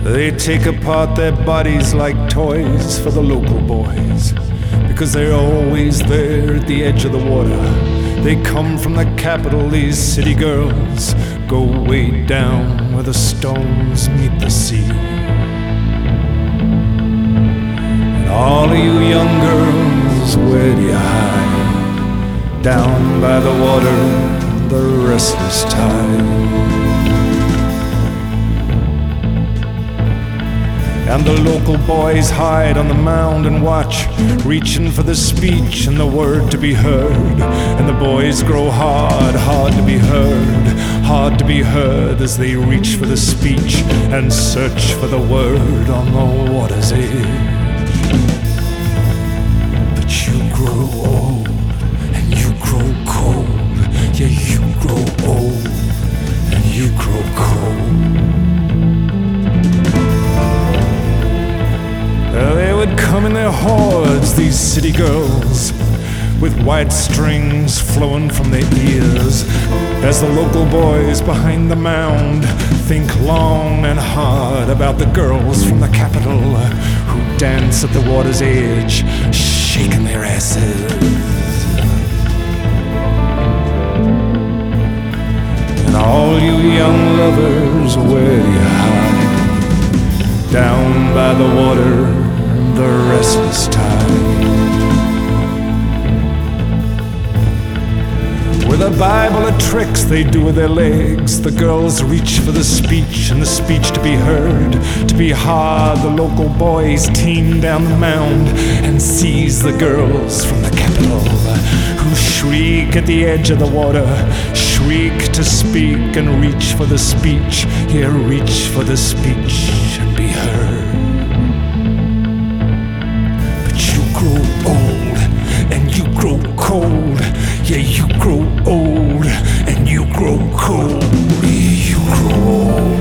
They take apart their bodies like toys for the local boys, because they're always there at the edge of the water. They come from the capital, these city girls, go way down where the stones meet the sea. And all of you young girls, where do you hide? Down by the water, the restless tide. And the local boys hide on the mound and watch, reaching for the speech and the word to be heard. And the boys grow hard to be heard, hard to be heard as they reach for the speech and search for the word on the water's edge. But you grow old and you grow cold, yeah, you grow old and you grow cold. They would come in their hordes, these city girls, with white strings flowing from their ears, as the local boys behind the mound think long and hard about the girls from the capital who dance at the water's edge, shaking their asses. And all you young lovers, where do you hide? Down by the water, the restless tide. With a Bible of tricks they do with their legs, the girls reach for the speech and the speech to be heard. To be hard, the local boys team down the mound and seize the girls from the capital, who shriek at the edge of the water, shriek to speak and reach for the speech, yeah, reach for the speech and be heard. Old and you grow cold, yeah, you grow old and you grow cold, yeah, you grow old.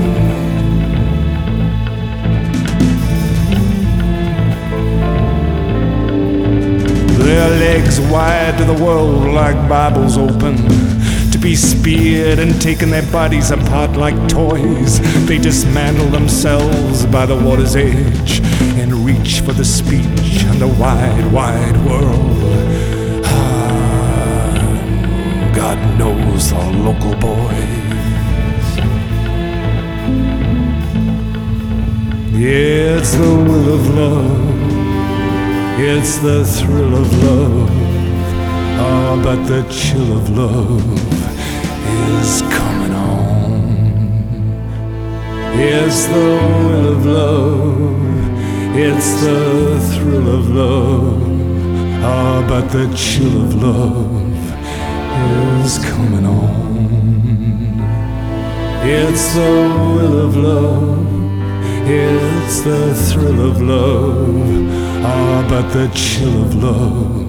Their legs wide to the world like Bibles open, to be speared and taking their bodies apart like toys. They dismantle themselves by the water's edge and reach for the speech and the wide, wide world. God knows the local boys. Yeah, it's the will of love, it's the thrill of love, oh, but the chill of love is coming on. It's the will of love, it's the thrill of love, ah, but the chill of love is coming on. It's the will of love, it's the thrill of love, ah, but the chill of love